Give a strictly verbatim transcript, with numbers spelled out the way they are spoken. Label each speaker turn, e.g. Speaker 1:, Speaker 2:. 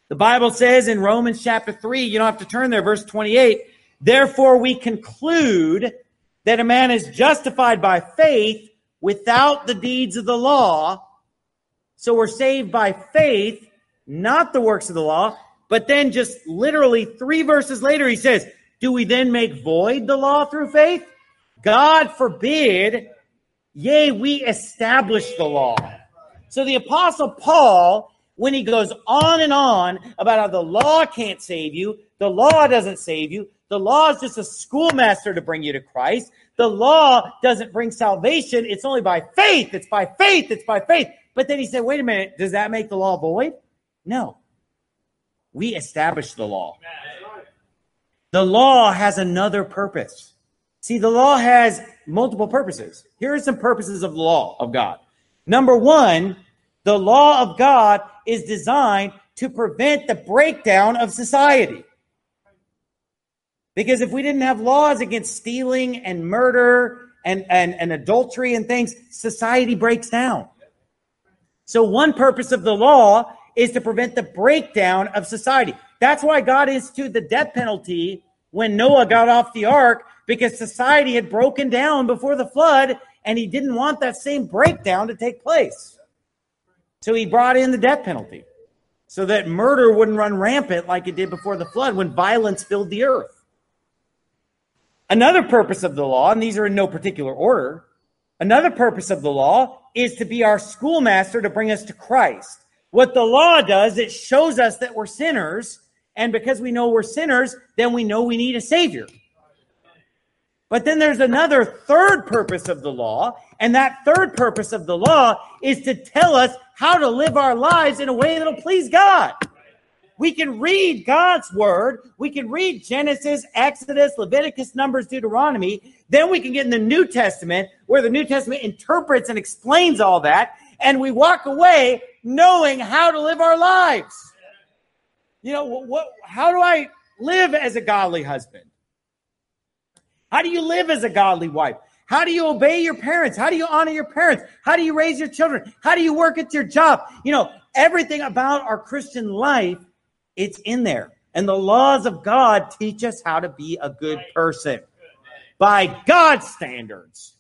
Speaker 1: The Bible says in Romans chapter three, you don't have to turn there, verse twenty-eight, therefore we conclude that a man is justified by faith without the deeds of the law. So we're saved by faith, not the works of the law. But then just literally three verses later, he says, do we then make void the law through faith? God forbid, yea, we establish the law. So the Apostle Paul, when he goes on and on about how the law can't save you, the law doesn't save you, the law is just a schoolmaster to bring you to Christ, the law doesn't bring salvation, it's only by faith, it's by faith, it's by faith. But then he said, wait a minute, does that make the law void? No. We establish the law. The law has another purpose. See, the law has multiple purposes. Here are some purposes of the law of God. Number one, the law of God is designed to prevent the breakdown of society. Because if we didn't have laws against stealing and murder and, and, and adultery and things, society breaks down. So one purpose of the law is to prevent the breakdown of society. That's why God instituted the death penalty when Noah got off the ark, because society had broken down before the flood, and he didn't want that same breakdown to take place. So he brought in the death penalty so that murder wouldn't run rampant like it did before the flood when violence filled the earth. Another purpose of the law, and these are in no particular order, another purpose of the law is to be our schoolmaster to bring us to Christ. What the law does, it shows us that we're sinners, and because we know we're sinners, then we know we need a Savior. But then there's another third purpose of the law, and that third purpose of the law is to tell us how to live our lives in a way that'll please God. We can read God's word, we can read Genesis, Exodus, Leviticus, Numbers, Deuteronomy, then we can get in the New Testament, where the New Testament interprets and explains all that, and we walk away knowing how to live our lives. You know, what? How do I live as a godly husband? How do you live as a godly wife? How do you obey your parents? How do you honor your parents? How do you raise your children? How do you work at your job? You know, everything about our Christian life, it's in there. And the laws of God teach us how to be a good person by God's standards.